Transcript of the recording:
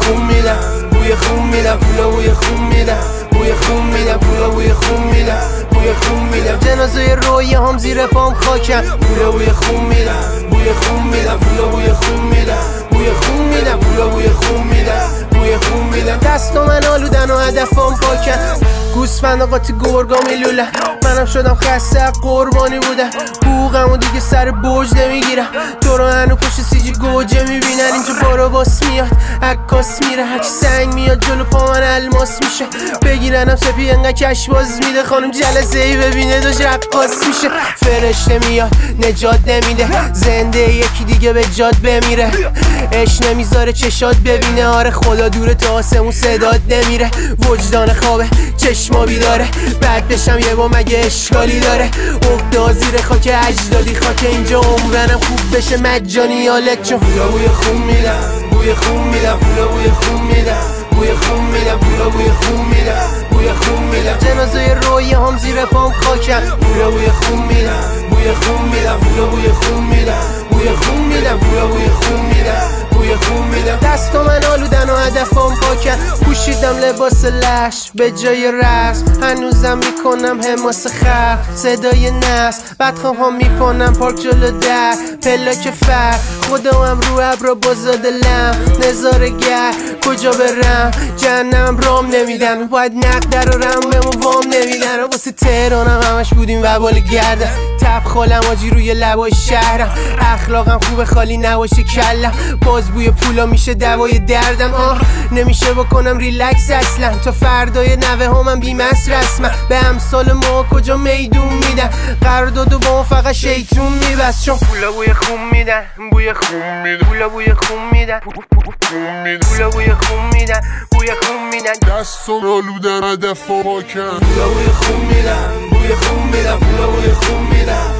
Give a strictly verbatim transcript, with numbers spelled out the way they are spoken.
خون میدن، بوی خون میدن، پولا بوی خون میدن، بوی خون میدن، پولا بوی خون میدن، بوی خون میدن. جنازه روی هم زیر پام خاکن، پولا بوی خون میدن، بوی خون میدن، پولا بوی خون میدن، بوی خون میدن، پولا بوی خون میدن، بوی خون میدن. دست من آلودن و هدفم پاکن، گوسفند قاطی گرگا میلولن، منم شدم خسته قربانی بودم، بوغم و دیگه سر برج نمیگیرم، تو رو هنو پشت سیجی گوجه میبینن، اینجا بارا باس میاد عکاس میره، هرچی سنگ میاد جلو پا من الماس میشه، بگیرنم سپی انقدر کش باز میده، خانم جلسه ای ببینه داشت رقاص میشه، فرشته میاد نجات نمیده، زنده یکی دیگه به جاد بمیره، اش نمیذاره چشات ببینه، آره خدا دوره تا آسمون صدات نمیره، وجدان خوابه چشما بیداره، بعد بشم یه با مگه اشکالی داره، اقدا زیر خاک اجدادی خاک اینجا عمرنم خوب بشه مجانی حالت چون پولا بوی خون میدن، بوی خون میدن، پولا بوی خون میدن، بوی خون میدن، پولا بوی خون میدن، بوی خون میدن. جنازه روی هم زیر پام خاکن، پولا بوی خون میدن، بوی خون میدن، پولا بوی خون میدن، بوی خون میدن، پولا بوی خون میدن، بوی خون میدن. دست من آلودن و هدفم پاکن، پوشیدم لباس لش به جای رسم، هنوزم میکنم حماس خر صدای نس، بدخواهم میکنم پارک جلو در پلاک فر، خودم رو ابرا بازاده لم نظاره گر، کجا برم جهنم رام نمیدن، باید نقد در و رم بمو وام نمیدن، واسه تهرانم همش بودیم وبال گردم، تب خالم آجی روی لبای شهرم، اخلاقم خوبه خالی نباشه کلم، باز بوی پولا میشه دوای دردم، آه نمیشه بکنم ریلکس اصلا، تا فردای نوه همم بیمس رسمم، به امثال ما کجا میدون میدن، قراردادو با ما فقط شیطون میبست، چون پولا بوی خون میدن، بوی خون میدن، پولا بوی خون میدن، پولا بوی خون میدن، بوی خون میدن. دستم آلودن هدف پاکن، پولا بوی خون میدن، بوی خون میدن، پولا بوی خون میدن،